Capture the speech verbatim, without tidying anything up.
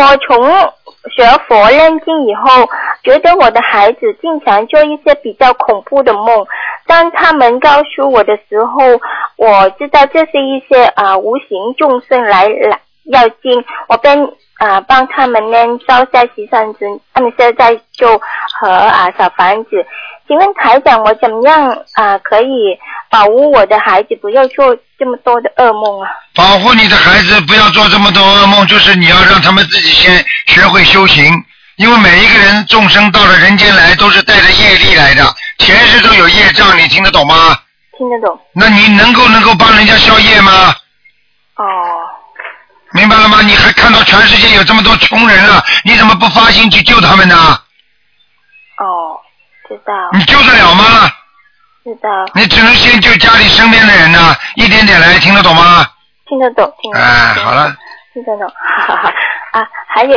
我从学佛认经以后，觉得我的孩子经常做一些比较恐怖的梦。当他们告诉我的时候，我知道这是一些啊、呃、无形众生来来要经，我便啊、呃、帮他们呢烧下西山针，他们现在就和啊、呃、小房子。请问台长，我怎么样啊、呃、可以保护我的孩子不要做这么多的噩梦啊？ 保护你的孩子不要做这么多噩梦，就是你要让他们自己先学会修行。因为每一个人众生到了人间来都是带着业力来的，前世都有业障，你听得懂吗？ 听得懂。 那你能够能够帮人家消业吗？ 哦。 明白了吗？你还看到全世界有这么多穷人了，你怎么不发心去救他们呢？ 哦，知道。 你救得了吗？ 知道。 你只能先救家里身边的人呢，一点点来，听得懂吗？ 听得懂，听得懂。 哎，好了。 听得懂，哈哈哈。